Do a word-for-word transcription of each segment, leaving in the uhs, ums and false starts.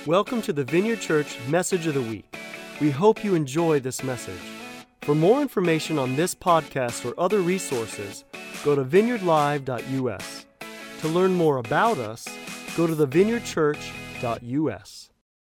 Welcome to the Vineyard Church Message of the Week. We hope you enjoy this message. For more information on this podcast or other resources, go to vineyard live dot u s. To learn more about us, go to the vineyard church dot u s.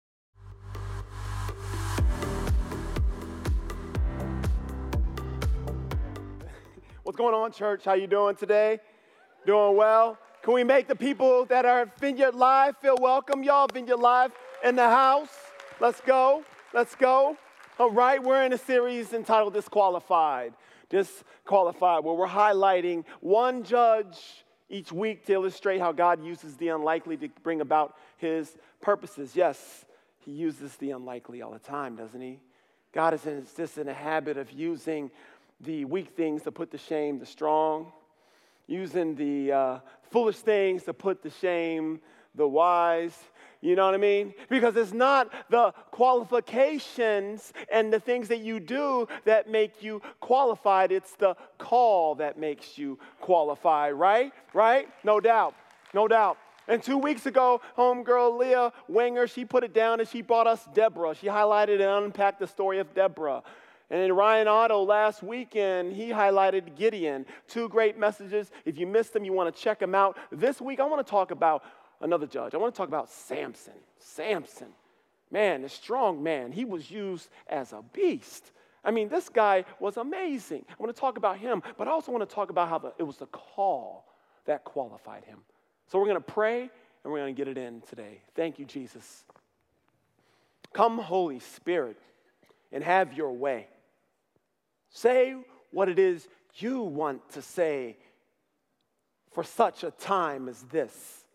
What's going on, church? How you doing today? Doing well? Can we make the people that are at Vineyard Live feel welcome? Y'all, Vineyard Live in the house. Let's go. Let's go. All right, we're in a series entitled Disqualified. Disqualified, where we're highlighting one judge each week to illustrate how God uses the unlikely to bring about his purposes. Yes, he uses the unlikely all the time, doesn't he? God is in, just in a habit of using the weak things to put to shame the strong, using the uh, foolish things to put to shame the wise. You know what I mean? Because it's not the qualifications and the things that you do that make you qualified. It's the call that makes you qualified, right? Right? No doubt. No doubt. And two weeks ago, homegirl Leah Wenger, she put it down and she brought us Deborah. She highlighted and unpacked the story of Deborah. And then Ryan Otto last weekend, he highlighted Gideon. Two great messages. If you missed them, you want to check them out. This week, I want to talk about another judge. I want to talk about Samson. Samson. Man, a strong man. He was used as a beast. I mean, this guy was amazing. I want to talk about him, but I also want to talk about how the, it was the call that qualified him. So we're going to pray, and we're going to get it in today. Thank you, Jesus. Come, Holy Spirit, and have your way. Say what it is you want to say for such a time as this.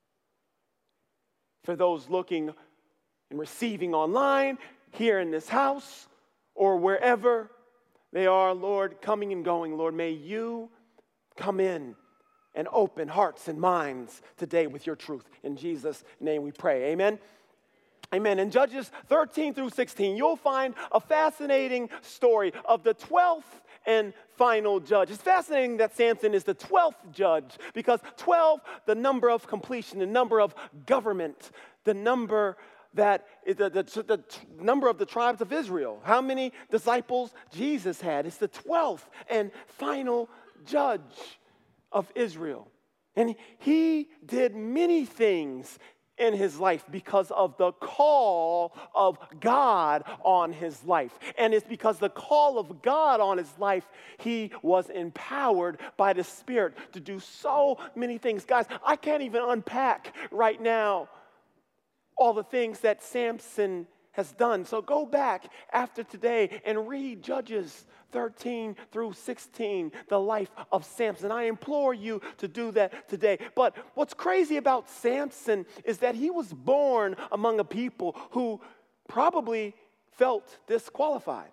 For those looking and receiving online, here in this house, or wherever they are, Lord, coming and going, Lord, may you come in and open hearts and minds today with your truth. In Jesus' name we pray. Amen. Amen. In Judges thirteen through sixteen, you'll find a fascinating story of the twelfth and final judge. It's fascinating that Samson is the twelfth judge because twelve, the number of completion, the number of government, the number that is the, the, the number of the tribes of Israel. How many disciples Jesus had? It's the twelfth and final judge of Israel. And he did many things in his life because of the call of God on his life. And it's because the call of God on his life, he was empowered by the Spirit to do so many things. Guys, I can't even unpack right now all the things that Samson has done. So go back after today and read Judges thirteen through sixteen, the life of Samson. I implore you to do that today. But what's crazy about Samson is that he was born among a people who probably felt disqualified.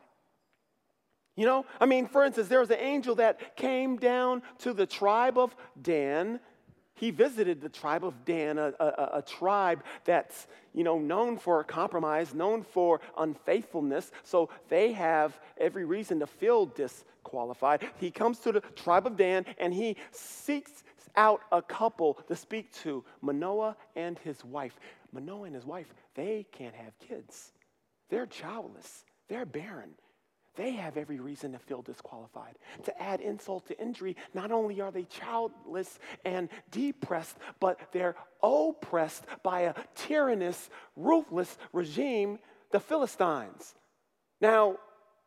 You know, I mean, for instance, there was an angel that came down to the tribe of Dan. He visited the tribe of Dan, a, a, a tribe that's, you know, known for compromise, known for unfaithfulness. So they have every reason to feel disqualified. He comes to the tribe of Dan, and he seeks out a couple to speak to, Manoah and his wife. Manoah and his wife, they can't have kids. They're childless. They're barren. They have every reason to feel disqualified. To add insult to injury, not only are they childless and depressed, but they're oppressed by a tyrannous, ruthless regime, the Philistines. Now,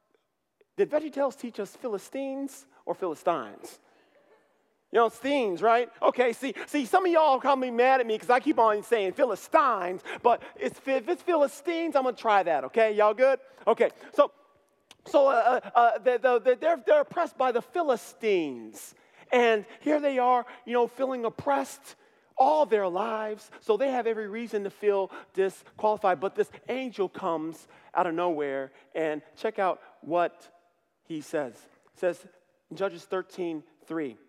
did VeggieTales teach us Philistines or Philistines? You know, Steens, right? Okay, see, see, some of y'all are probably mad at me because I keep on saying Philistines, but it's, if it's Philistines, I'm going to try that, okay? Y'all good? Okay, so... So uh, uh, they, they're, they're oppressed by the Philistines. And here they are, you know, feeling oppressed all their lives. So they have every reason to feel disqualified. But this angel comes out of nowhere. And check out what he says. It says in Judges thirteen three,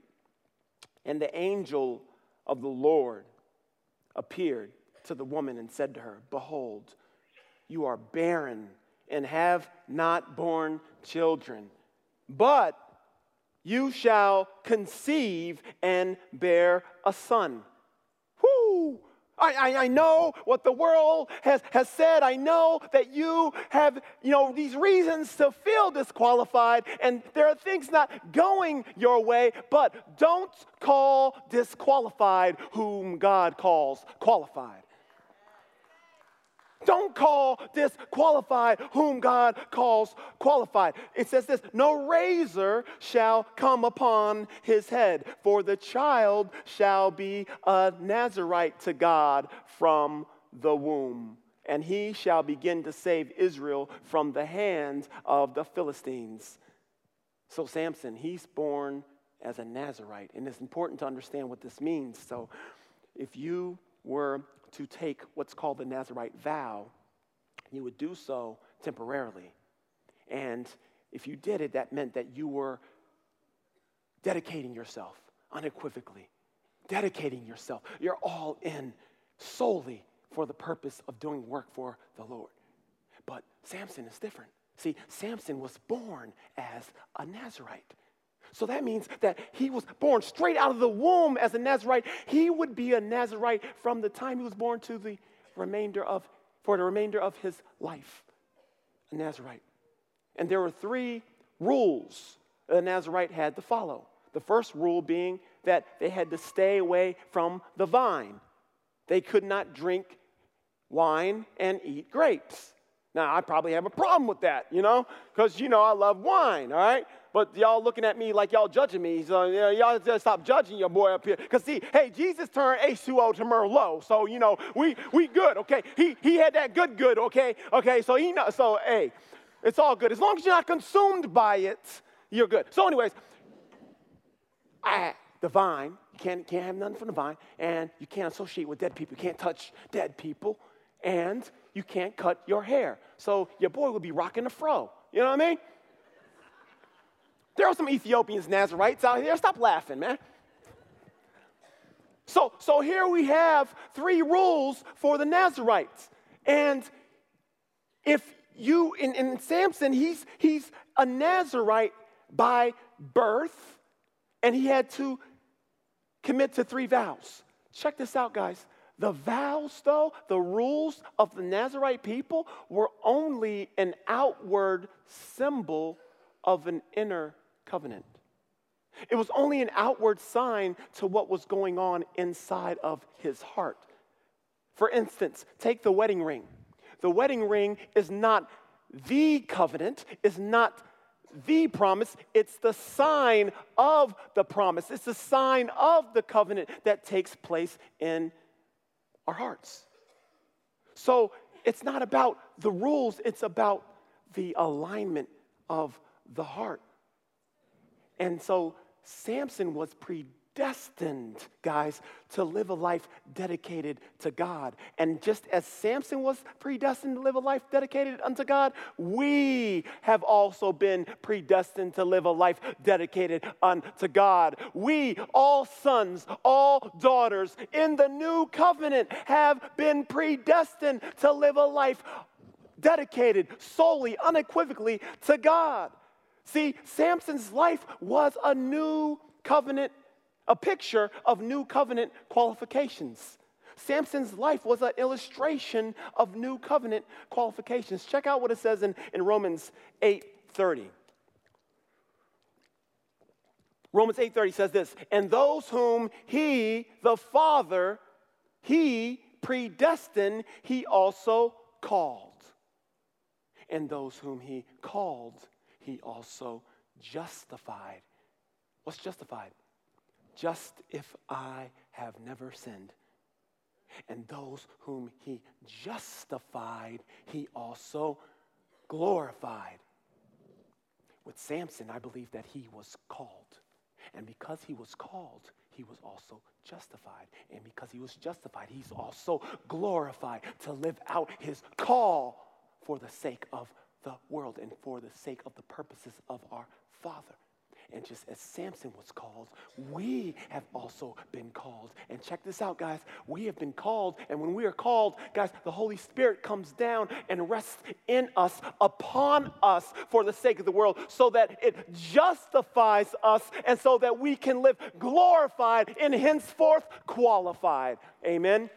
and the angel of the Lord appeared to the woman and said to her, behold, you are barren and have not borne children, but you shall conceive and bear a son. Whoo! I, I, I know what the world has, has said. I know that you have, you know, these reasons to feel disqualified, and there are things not going your way, but don't call disqualified whom God calls qualified. Don't call disqualified whom God calls qualified. It says this, no razor shall come upon his head, for the child shall be a Nazirite to God from the womb, and he shall begin to save Israel from the hand of the Philistines. So Samson, he's born as a Nazirite, and it's important to understand what this means. So if you were to take what's called the Nazirite vow, you would do so temporarily. And if you did it, that meant that you were dedicating yourself unequivocally, dedicating yourself. You're all in solely for the purpose of doing work for the Lord. But Samson is different. See, Samson was born as a Nazirite. So that means that he was born straight out of the womb as a Nazirite. He would be a Nazirite from the time he was born to the remainder of, for the remainder of his life. A Nazirite. And there were three rules a Nazirite had to follow. The first rule being that they had to stay away from the vine. They could not drink wine and eat grapes. Now, I probably have a problem with that, you know, because, you know, I love wine, all right? But y'all looking at me like y'all judging me, so you know, y'all just stop judging your boy up here. Because see, hey, Jesus turned H two O to Merlot, so, you know, we we good, okay? He he had that good good, okay? Okay, so he know, so, hey, it's all good. As long as you're not consumed by it, you're good. So anyways, I, the vine, you can't, can't have nothing from the vine, and you can't associate with dead people. You can't touch dead people, and you can't cut your hair. So your boy will be rocking a fro. You know what I mean? There are some Ethiopians, Nazirites out here. Stop laughing, man. So, so here we have three rules for the Nazirites. And if you, in, in Samson, he's, he's a Nazirite by birth, and he had to commit to three vows. Check this out, guys. The vows, though, the rules of the Nazirite people were only an outward symbol of an inner covenant. It was only an outward sign to what was going on inside of his heart. For instance, take the wedding ring. The wedding ring is not the covenant, is not the promise, it's the sign of the promise. It's the sign of the covenant that takes place in our hearts. So it's not about the rules, it's about the alignment of the heart. And so Samson was predestined, guys, to live a life dedicated to God. And just as Samson was predestined to live a life dedicated unto God, we have also been predestined to live a life dedicated unto God. We, all sons, all daughters in the new covenant, have been predestined to live a life dedicated solely, unequivocally to God. See, Samson's life was a new covenant, a picture of new covenant qualifications. Samson's life was an illustration of new covenant qualifications. Check out what it says in, in Romans eight thirty. Romans eight thirty says this, and those whom he, the Father, he predestined, he also called. And those whom he called, he also justified. What's justified? Just if I have never sinned. And those whom he justified, he also glorified. With Samson, I believe that he was called. And because he was called, he was also justified. And because he was justified, he's also glorified to live out his call for the sake of the world and for the sake of the purposes of our Father. And just as Samson was called, we have also been called. And check this out, guys. We have been called, and when we are called, guys, the Holy Spirit comes down and rests in us, upon us, for the sake of the world, so that it justifies us and so that we can live glorified and henceforth qualified. Amen?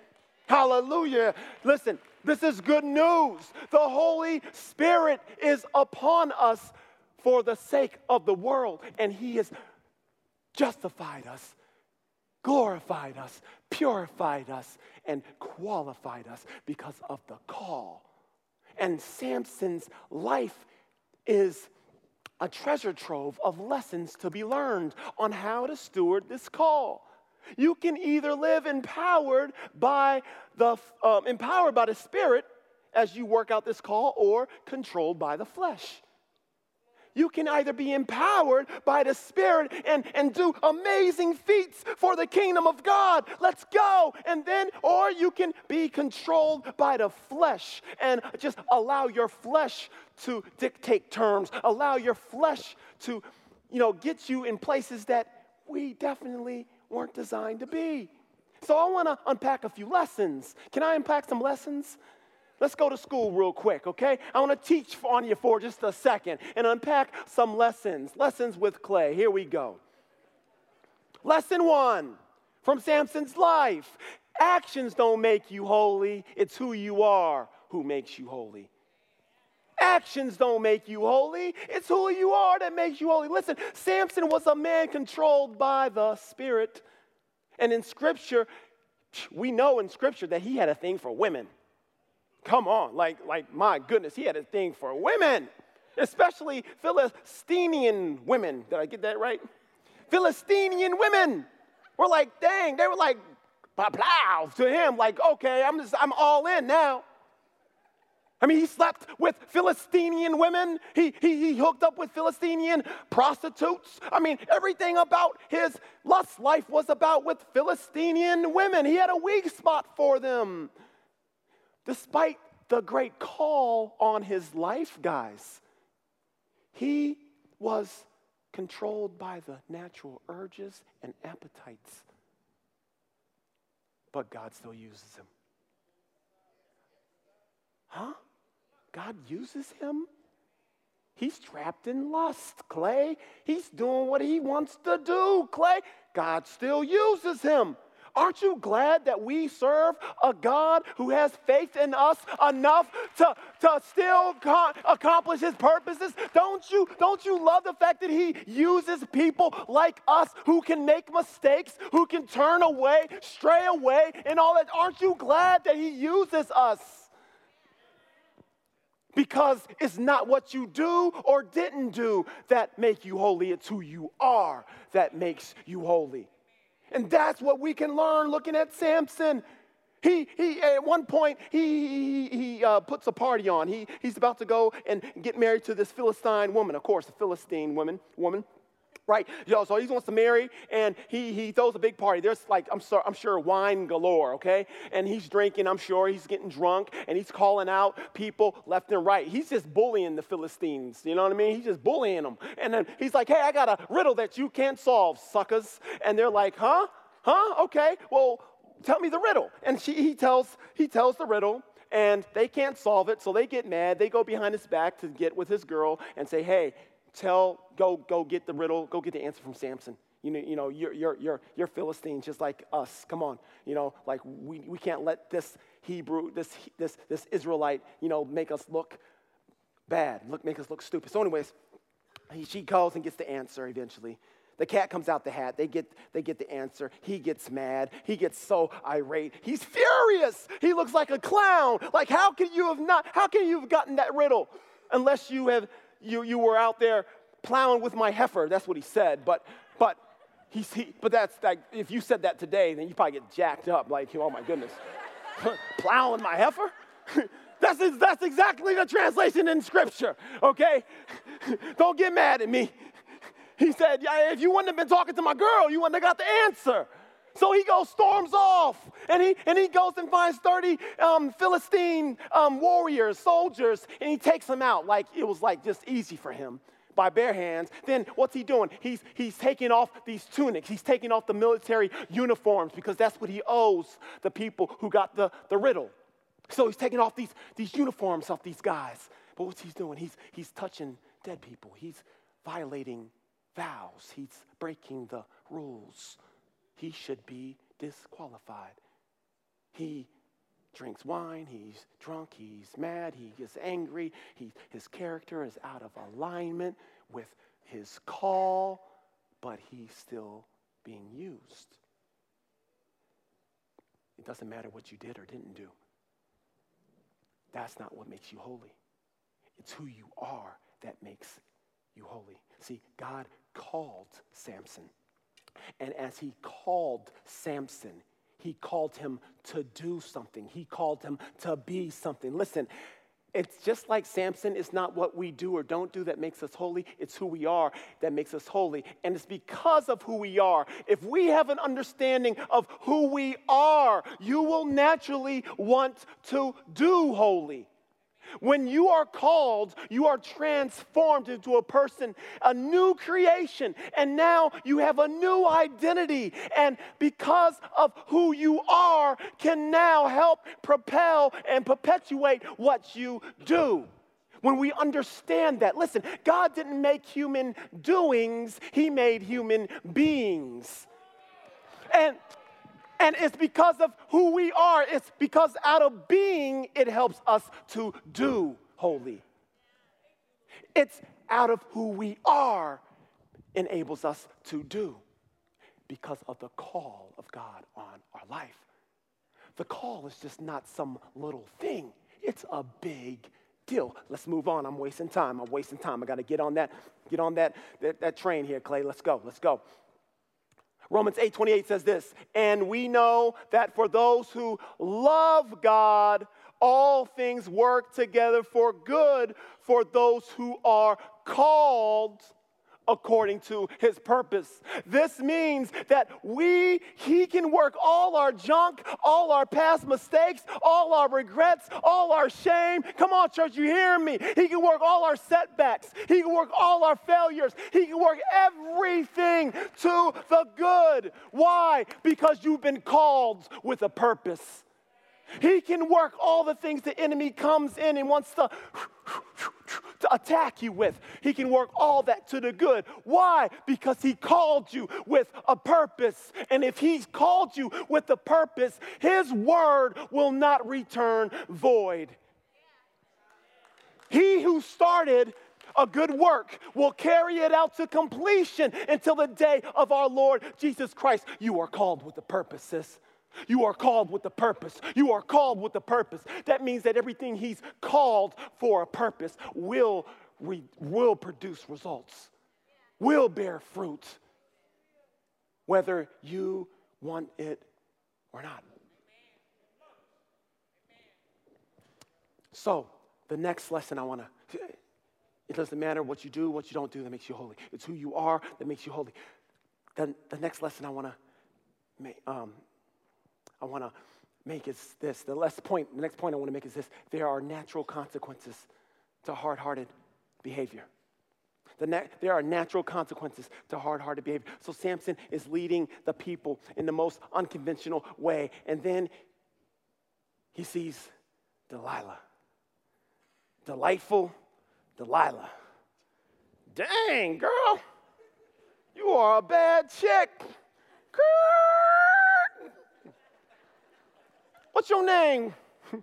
Hallelujah. Listen, this is good news. The Holy Spirit is upon us for the sake of the world, and he has justified us, glorified us, purified us, and qualified us because of the call. And Samson's life is a treasure trove of lessons to be learned on how to steward this call. You can either live empowered by the um, empowered by the Spirit as you work out this call, or controlled by the flesh. You can either be empowered by the Spirit and, and do amazing feats for the kingdom of God. Let's go. And then, or you can be controlled by the flesh and just allow your flesh to dictate terms. Allow your flesh to, you know, get you in places that we definitely weren't designed to be. So I want to unpack a few lessons. Can I unpack some lessons? Let's go to school real quick, okay? I want to teach on you for just a second and unpack some lessons. Lessons with Clay. Here we go. Lesson one from Samson's life. Actions don't make you holy. It's who you are who makes you holy. Actions don't make you holy. It's who you are that makes you holy. Listen, Samson was a man controlled by the Spirit. And in Scripture, we know in Scripture that he had a thing for women. Come on, like, like my goodness, he had a thing for women, especially Philistinian women. Did I get that right? Philistinian women were like, dang, they were like, plow to him, like, okay, I'm just, I'm all in now. I mean, he slept with Philistinian women. He, he, he hooked up with Philistinian prostitutes. I mean, everything about his lust life was about with Philistinian women. He had a weak spot for them. Despite the great call on his life, guys, he was controlled by the natural urges and appetites. But God still uses him. Huh? God uses him? He's trapped in lust, Clay. He's doing what he wants to do, Clay. God still uses him. Aren't you glad that we serve a God who has faith in us enough to, to still co- accomplish his purposes? Don't you, don't you love the fact that he uses people like us who can make mistakes, who can turn away, stray away, and all that? Aren't you glad that he uses us? Because it's not what you do or didn't do that make you holy. It's who you are that makes you holy. And that's what we can learn looking at Samson. He, he at one point, he, he, he uh, puts a party on. He, he's about to go and get married to this Philistine woman. Of course, a Philistine woman, woman. Right, you know, so he wants to marry, and he he throws a big party. There's like, I'm sorry, I'm sure wine galore, okay? And he's drinking, I'm sure he's getting drunk, and he's calling out people left and right. He's just bullying the Philistines, you know what I mean? He's just bullying them. And then he's like, hey, I got a riddle that you can't solve, suckers. And they're like, huh? Huh? Okay, well, tell me the riddle. And she, he tells he tells the riddle, and they can't solve it, so they get mad. They go behind his back to get with his girl and say, hey, Tell, go, go get the riddle, go get the answer from Samson. You know, you know, you're, you're, you're, you're Philistines just like us. Come on, you know, like we, we can't let this Hebrew, this, this, this Israelite, you know, make us look bad, look, make us look stupid. So, anyways, he, she goes and gets the answer eventually. The cat comes out the hat. They get, they get the answer. He gets mad. He gets so irate. He's furious. He looks like a clown. Like, how can you have not? How can you have gotten that riddle unless you have? You you were out there plowing with my heifer. That's what he said. But but he's he, but that's like if you said that today, then you probably get jacked up. Like, oh my goodness, plowing my heifer. That's that's exactly the translation in Scripture. Okay, don't get mad at me. He said, yeah, if you wouldn't have been talking to my girl, you wouldn't have got the answer. So he goes, storms off, and he and he goes and finds thirty um, Philistine um, warriors, soldiers, and he takes them out like it was like just easy for him by bare hands. Then what's he doing? He's he's taking off these tunics. He's taking off the military uniforms because that's what he owes the people who got the, the riddle. So he's taking off these, these uniforms off these guys. But what's he doing? He's he's touching dead people. He's violating vows. He's breaking the rules. He should be disqualified. He drinks wine, he's drunk, he's mad, he gets angry, he, his character is out of alignment with his call, but he's still being used. It doesn't matter what you did or didn't do. That's not what makes you holy. It's who you are that makes you holy. See, God called Samson. And as he called Samson, he called him to do something. He called him to be something. Listen, it's just like Samson. It's not what we do or don't do that makes us holy. It's who we are that makes us holy. And it's because of who we are. If we have an understanding of who we are, you will naturally want to do holy. When you are called, you are transformed into a person, a new creation, and now you have a new identity. And because of who you are, can now help propel and perpetuate what you do. When we understand that, listen, God didn't make human doings, he made human beings. And And it's because of who we are. It's because out of being, it helps us to do holy. It's out of who we are enables us to do because of the call of God on our life. The call is just not some little thing. It's a big deal. Let's move on. I'm wasting time. I'm wasting time. I got to get on that, get on that, that, that train here, Clay. Let's go. Let's go. Romans eight twenty-eight says this, and we know that for those who love God, all things work together for good for those who are called according to his purpose. This means that we, he can work all our junk, all our past mistakes, all our regrets, all our shame. Come on, church, you hearing me? He can work all our setbacks. He can work all our failures. He can work everything to the good. Why? Because you've been called with a purpose. He can work all the things the enemy comes in and wants to, to attack you with. He can work all that to the good. Why? Because he called you with a purpose. And if he's called you with a purpose, his word will not return void. He who started a good work will carry it out to completion until the day of our Lord Jesus Christ. You are called with a purpose, sis. You are called with a purpose. You are called with a purpose. That means that everything he's called for a purpose will, re, will produce results, will bear fruit, whether you want it or not. So, the next lesson I want to, it doesn't matter what you do, what you don't do that makes you holy. It's who you are that makes you holy. The, the next lesson I want to make, um, I want to make is this. The last point, the next point I want to make is this. There are natural consequences to hard-hearted behavior. The na- there are natural consequences to hard-hearted behavior. So Samson is leading the people in the most unconventional way. And then he sees Delilah. Delightful Delilah. Dang, girl. You are a bad chick. Girl. What's your name?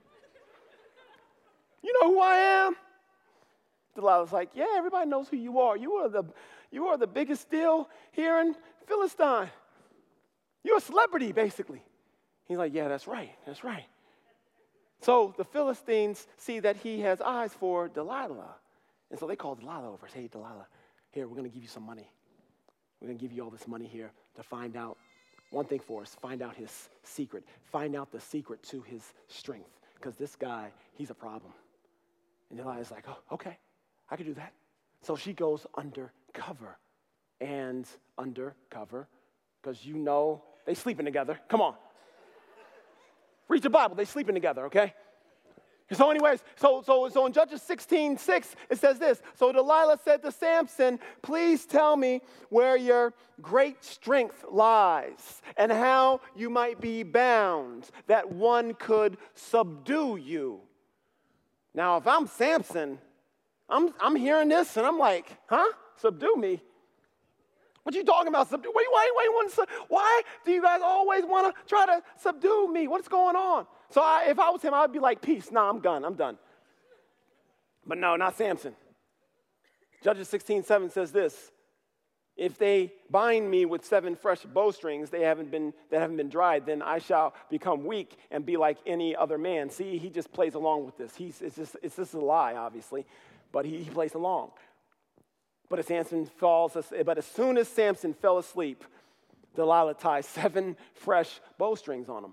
You know who I am? Delilah's like, yeah, everybody knows who you are. You are the, you are the biggest deal here in Philistine. You're a celebrity, basically. He's like, yeah, that's right, that's right. So the Philistines see that he has eyes for Delilah. And so they call Delilah over. Say, hey, Delilah, here, we're going to give you some money. We're going to give you all this money here to find out one thing for us, find out his secret. Find out the secret to his strength. Because this guy, he's a problem. And Delilah's like, oh, okay, I can do that. So she goes undercover. And undercover, because you know they sleeping together. Come on. Read your Bible, they sleeping together, okay? So anyways, so so so in Judges sixteen six, it says this. So Delilah said to Samson, please tell me where your great strength lies and how you might be bound, that one could subdue you. Now, if I'm Samson, I'm I'm hearing this and I'm like, huh? Subdue me? What you talking about? Subdue? Wait, wait, wait. Why do you guys always want to try to subdue me? What's going on? So I, if I was him, I would be like, peace. Nah, I'm done. I'm done. But no, not Samson. Judges sixteen seven says this. If they bind me with seven fresh bowstrings they haven't been, that haven't been dried, then I shall become weak and be like any other man. See, he just plays along with this. He's, it's, just, it's just a lie, obviously, but he, he plays along. But as Samson falls, but as soon as Samson fell asleep, Delilah ties seven fresh bowstrings on him.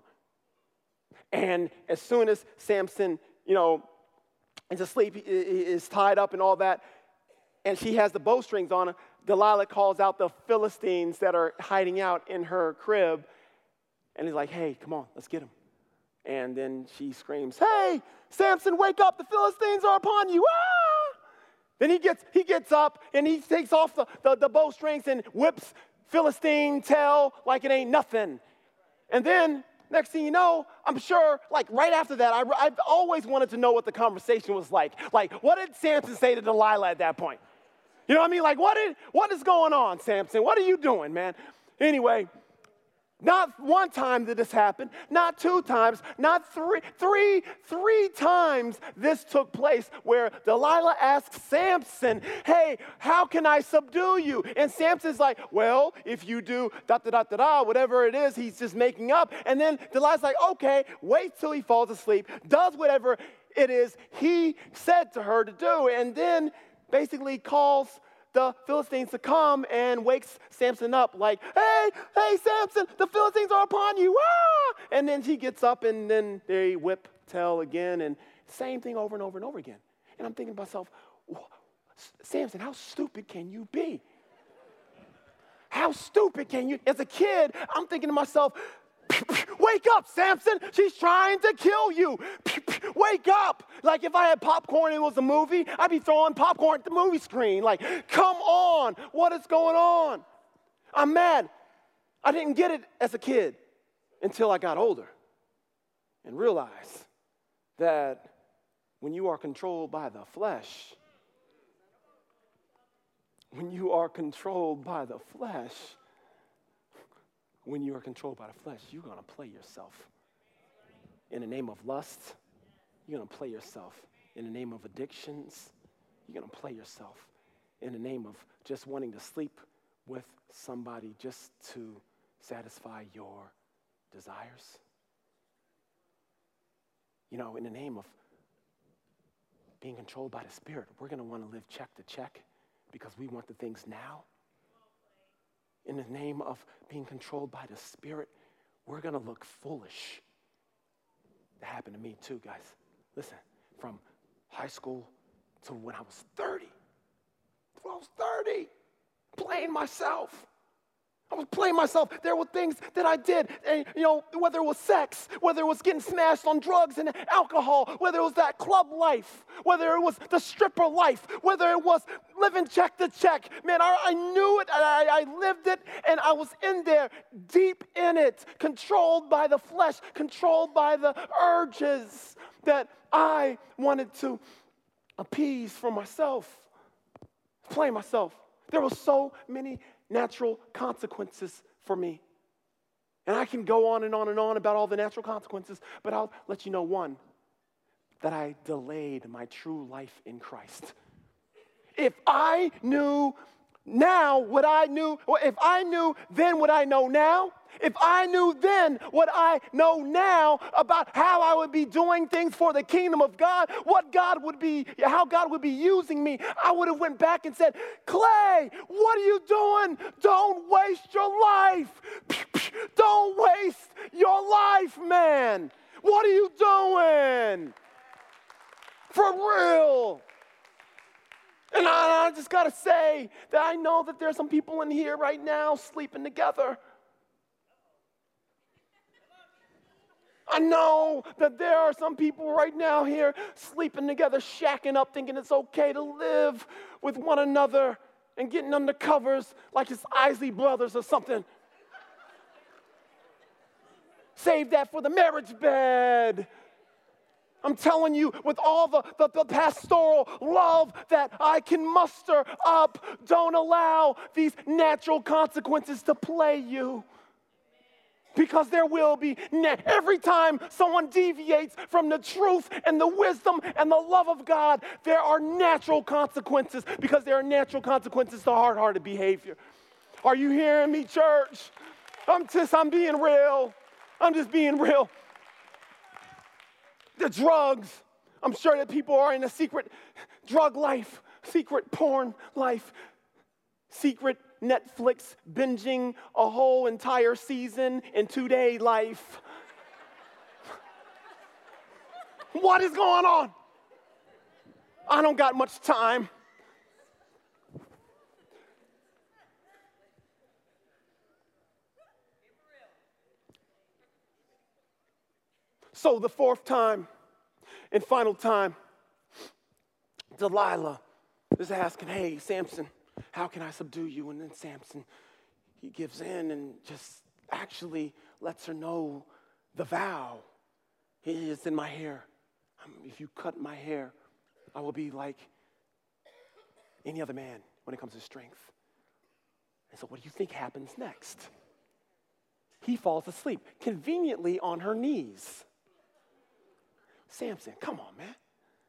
And as soon as Samson, you know, is asleep, he is tied up and all that, and she has the bowstrings on her, Delilah calls out the Philistines that are hiding out in her crib, and he's like, hey, come on, let's get them. And then she screams, hey, Samson, wake up, the Philistines are upon you, ah! Then he gets he gets up, and he takes off the, the, the bowstrings and whips Philistine tail like it ain't nothing. And then, next thing you know, I'm sure, like right after that, I, I've always wanted to know what the conversation was like. Like, what did Samson say to Delilah at that point? You know what I mean? Like, what, did, what is going on, Samson? What are you doing, man? Anyway, not one time did this happen, not two times, not three, three, three times this took place where Delilah asks Samson, hey, how can I subdue you? And Samson's like, well, if you do da-da-da-da-da, whatever it is, he's just making up. And then Delilah's like, okay, wait till he falls asleep, does whatever it is he said to her to do, and then basically calls the Philistines to come and wakes Samson up like, hey, hey, Samson, the Philistines are upon you, ah! And then he gets up and then they whip tail again and same thing over and over and over again. And I'm thinking to myself, Samson, how stupid can you be? How stupid can you? As a kid, I'm thinking to myself, wake up, Samson. She's trying to kill you. Wake up. Like if I had popcorn and it was a movie, I'd be throwing popcorn at the movie screen. Like, come on. What is going on? I'm mad. I didn't get it as a kid until I got older and realized that when you are controlled by the flesh, when you are controlled by the flesh, when you are controlled by the flesh, you're going to play yourself. In the name of lust, you're going to play yourself. In the name of addictions, you're going to play yourself. In the name of just wanting to sleep with somebody just to satisfy your desires. You know, in the name of being controlled by the Spirit, we're going to want to live check to check because we want the things now. In the name of being controlled by the Spirit, we're going to look foolish. That happened to me too, guys. Listen, from high school to when I was thirty. When I was thirty, playing myself. I was playing myself. There were things that I did, and, you know, whether it was sex, whether it was getting smashed on drugs and alcohol, whether it was that club life, whether it was the stripper life, whether it was living check to check. Man, I, I knew it, I, I lived it, and I was in there, deep in it, controlled by the flesh, controlled by the urges that I wanted to appease for myself, play myself. There were so many natural consequences for me. And I can go on and on and on about all the natural consequences, but I'll let you know one, that I delayed my true life in Christ. If I knew now what I knew, if I knew then what I know now, if I knew then what I know now about how I would be doing things for the kingdom of God, what God would be, how God would be using me, I would have went back and said, Clay, what are you doing? Don't waste your life. Don't waste your life, man. What are you doing? For real. And I, I just got to say that I know that there's some people in here right now sleeping together. I know that there are some people right now here sleeping together, shacking up, thinking it's okay to live with one another and getting under covers like it's Isley Brothers or something. Save that for the marriage bed. I'm telling you, with all the, the, the pastoral love that I can muster up, don't allow these natural consequences to play you. Because there will be, na- every time someone deviates from the truth and the wisdom and the love of God, there are natural consequences, because there are natural consequences to hard-hearted behavior. Are you hearing me, church? I'm just, I'm being real. I'm just being real. The drugs, I'm sure that people are in a secret drug life, secret porn life, secret Netflix binging a whole entire season in two-day life. What is going on? I don't got much time. So the fourth time and final time, Delilah is asking, hey, Samson, how can I subdue you? And then Samson, he gives in and just actually lets her know the vow. It is in my hair. Um, if you cut my hair, I will be like any other man when it comes to strength. And so what do you think happens next? He falls asleep, conveniently on her knees. Samson, come on, man.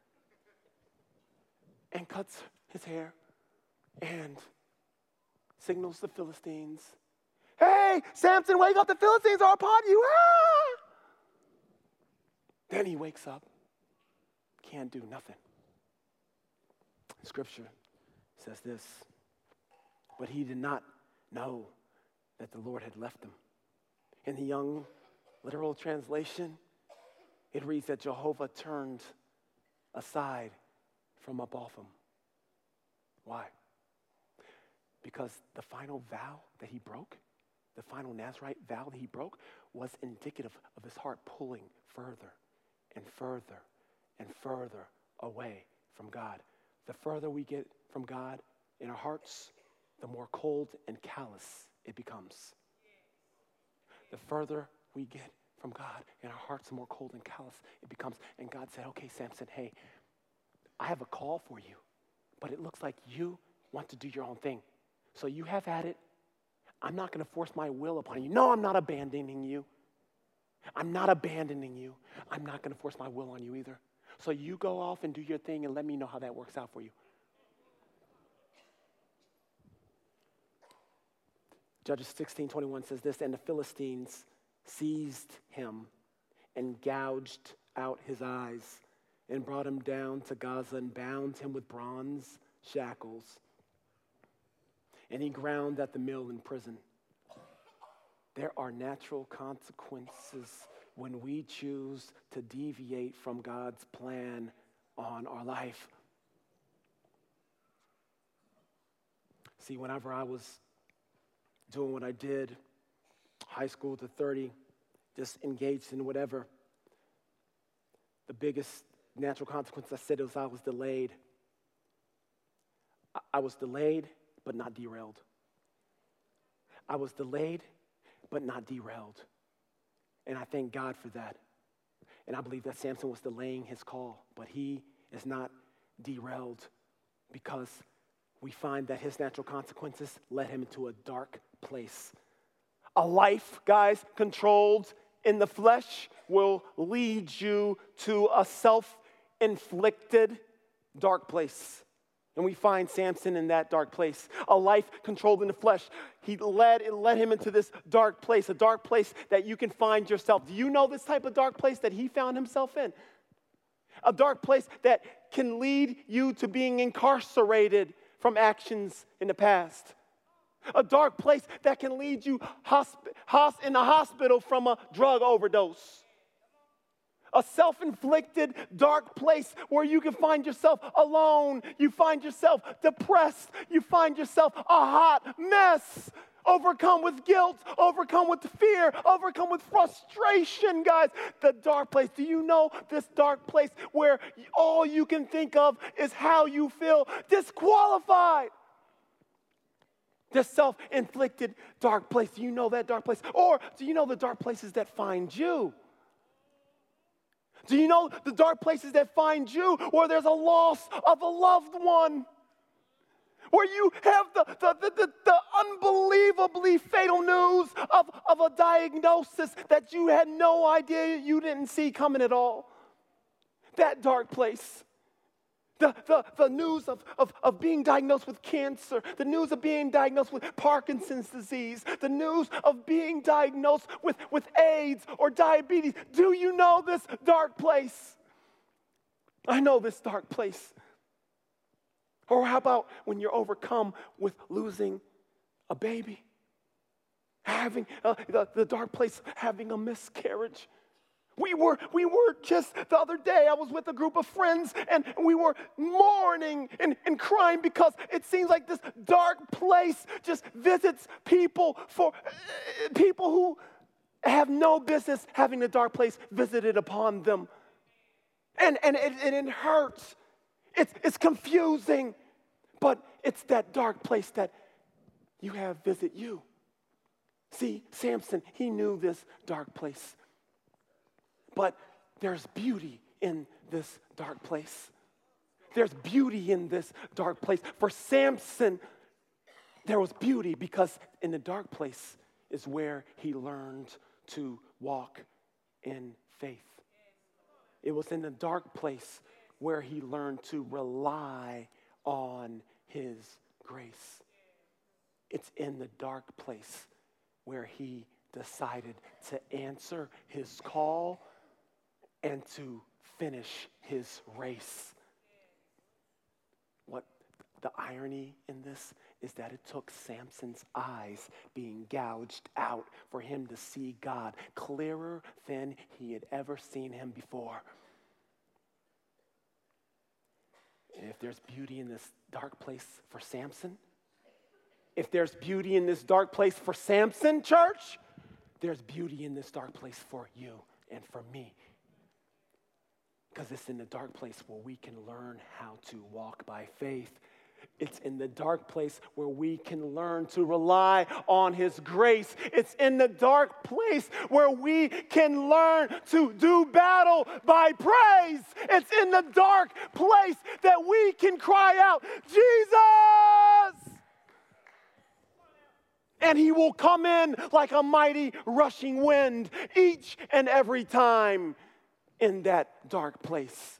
And cuts his hair and signals the Philistines. Hey, Samson, wake up, the Philistines are upon you. Ah! Then he wakes up, can't do nothing. Scripture says this, but he did not know that the Lord had left him. In the Young Literal Translation, it reads that Jehovah turned aside from up off him. Why? Because the final vow that he broke, the final Nazirite vow that he broke, was indicative of his heart pulling further and further and further away from God. The further we get from God in our hearts, the more cold and callous it becomes. The further we get from God in our hearts, the more cold and callous it becomes. And God said, okay, Samson, hey, I have a call for you, but it looks like you want to do your own thing. So you have at it. I'm not going to force my will upon you. No, I'm not abandoning you. I'm not abandoning you. I'm not going to force my will on you either. So you go off and do your thing and let me know how that works out for you. Judges sixteen twenty-one says this, and the Philistines seized him and gouged out his eyes and brought him down to Gaza and bound him with bronze shackles. And he ground at the mill in prison. There are natural consequences when we choose to deviate from God's plan on our life. See, whenever I was doing what I did, high school to thirty, just engaged in whatever, the biggest natural consequence I said was I was delayed. I was delayed, but not derailed. I was delayed, but not derailed. And I thank God for that. And I believe that Samson was delaying his call, but he is not derailed, because we find that his natural consequences led him into a dark place. A life, guys, controlled in the flesh will lead you to a self-inflicted dark place. And we find Samson in that dark place. A life controlled in the flesh. He led, it led him into this dark place, a dark place that you can find yourself. Do you know this type of dark place that he found himself in? A dark place that can lead you to being incarcerated from actions in the past. A dark place that can lead you hosp- hosp- in a hospital from a drug overdose. A self-inflicted dark place where you can find yourself alone. You find yourself depressed. You find yourself a hot mess. Overcome with guilt, overcome with fear, overcome with frustration, guys. The dark place. Do you know this dark place where all you can think of is how you feel disqualified? This self-inflicted dark place. Do you know that dark place? Or do you know the dark places that find you? Do you know the dark places that find you where there's a loss of a loved one? where you have the, the, the, the, the unbelievably fatal news of, of a diagnosis that you had no idea, you didn't see coming at all. That dark place. The, the, the news of, of, of being diagnosed with cancer, the news of being diagnosed with Parkinson's disease, the news of being diagnosed with, with AIDS or diabetes. Do you know this dark place? I know this dark place. Or how about when you're overcome with losing a baby? Having uh, the, the dark place, having a miscarriage. We were, we were just the other day, I was with a group of friends and we were mourning and, and crying because it seems like this dark place just visits people for uh, people who have no business having the dark place visited upon them. And, and, it, and it hurts. It's, it's confusing, but it's that dark place that you have visit you. See, Samson, he knew this dark place. But there's beauty in this dark place. There's beauty in this dark place. For Samson, there was beauty because in the dark place is where he learned to walk in faith. It was in the dark place where he learned to rely on his grace. It's in the dark place where he decided to answer his call and to finish his race. What the irony in this is that it took Samson's eyes being gouged out for him to see God clearer than he had ever seen him before. And if there's beauty in this dark place for Samson, if there's beauty in this dark place for Samson, church, there's beauty in this dark place for you and for me. Because it's in the dark place where we can learn how to walk by faith. It's in the dark place where we can learn to rely on his grace. It's in the dark place where we can learn to do battle by praise. It's in the dark place that we can cry out, Jesus! And he will come in like a mighty rushing wind each and every time in that dark place.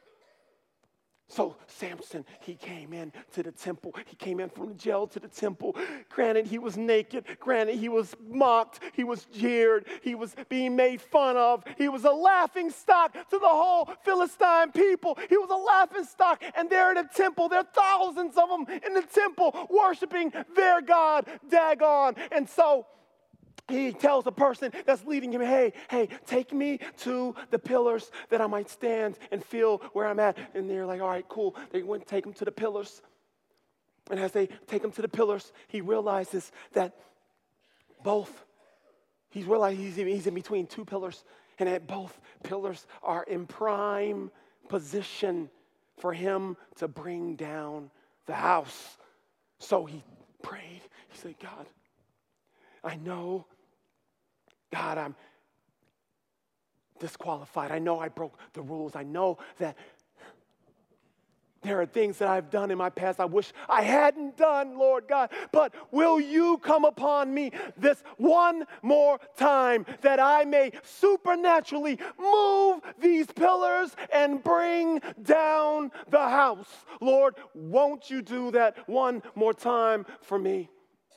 So Samson, he came in to the temple. He came in from the jail to the temple. Granted, he was naked. Granted, he was mocked. He was jeered. He was being made fun of. He was a laughing stock to the whole Philistine people. He was a laughing stock. And there in the temple, there are thousands of them in the temple worshiping their God, Dagon. And so he tells the person that's leading him, hey, hey, take me to the pillars that I might stand and feel where I'm at. And they're like, all right, cool. They went to take him to the pillars. And as they take him to the pillars, he realizes that both, he's realized he's in, he's in between two pillars, and that both pillars are in prime position for him to bring down the house. So he prayed. He said, God, I know, God, I'm disqualified. I know I broke the rules. I know that there are things that I've done in my past I wish I hadn't done, Lord God. But will you come upon me this one more time that I may supernaturally move these pillars and bring down the house? Lord, won't you do that one more time for me?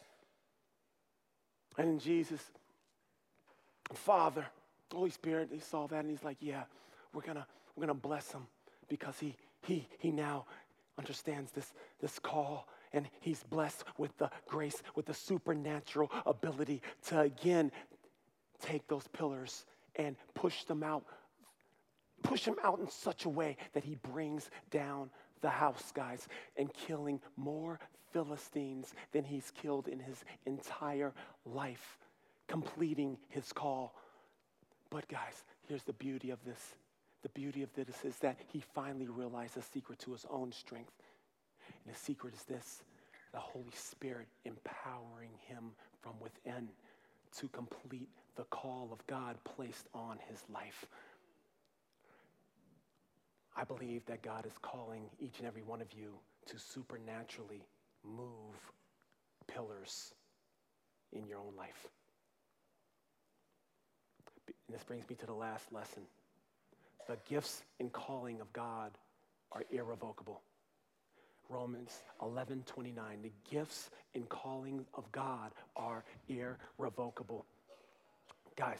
And in Jesus, Father, Holy Spirit, he saw that and he's like, yeah, we're gonna we're gonna bless him because he he he now understands this this call, and he's blessed with the grace, with the supernatural ability to again take those pillars and push them out, push them out in such a way that he brings down the house, guys, and killing more Philistines than he's killed in his entire life, completing his call. But guys, here's the beauty of this. The beauty of this is that he finally realized the secret to his own strength. And the secret is this: the Holy Spirit empowering him from within to complete the call of God placed on his life. I believe that God is calling each and every one of you to supernaturally move pillars in your own life. And this brings me to the last lesson. The gifts and calling of God are irrevocable. Romans eleven twenty-nine, the gifts and calling of God are irrevocable. Guys,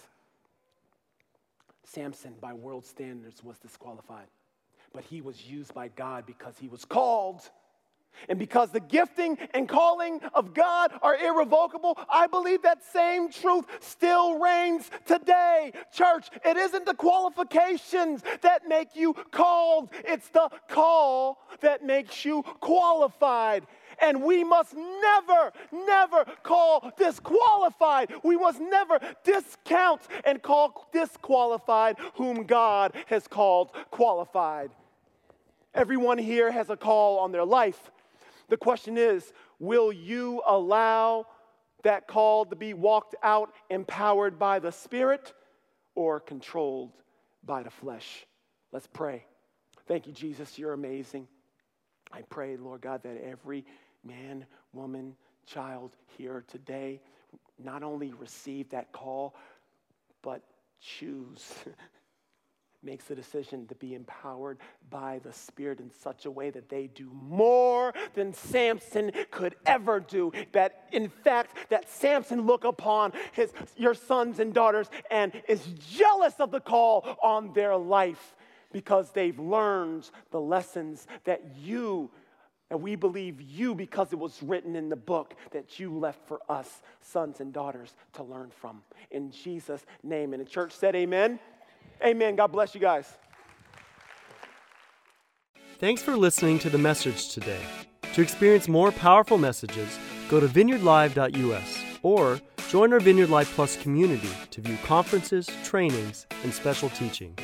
Samson, by world standards, was disqualified. But he was used by God because he was called. And because the gifting and calling of God are irrevocable, I believe that same truth still reigns today. Church, it isn't the qualifications that make you called. It's the call that makes you qualified. And we must never, never call disqualified. We must never discount and call disqualified whom God has called qualified. Everyone here has a call on their life. The question is, will you allow that call to be walked out empowered by the Spirit or controlled by the flesh? Let's pray. Thank you, Jesus. You're amazing. I pray, Lord God, that every man, woman, child here today not only receive that call, but choose makes the decision to be empowered by the Spirit in such a way that they do more than Samson could ever do. That, in fact, that Samson look upon his your sons and daughters and is jealous of the call on their life because they've learned the lessons that you, and we believe you, because it was written in the book, that you left for us, sons and daughters, to learn from. In Jesus' name. And the church said amen. Amen. God bless you guys. Thanks for listening to the message today. To experience more powerful messages, go to vineyard live dot u s or join our Vineyard Live Plus community to view conferences, trainings, and special teaching.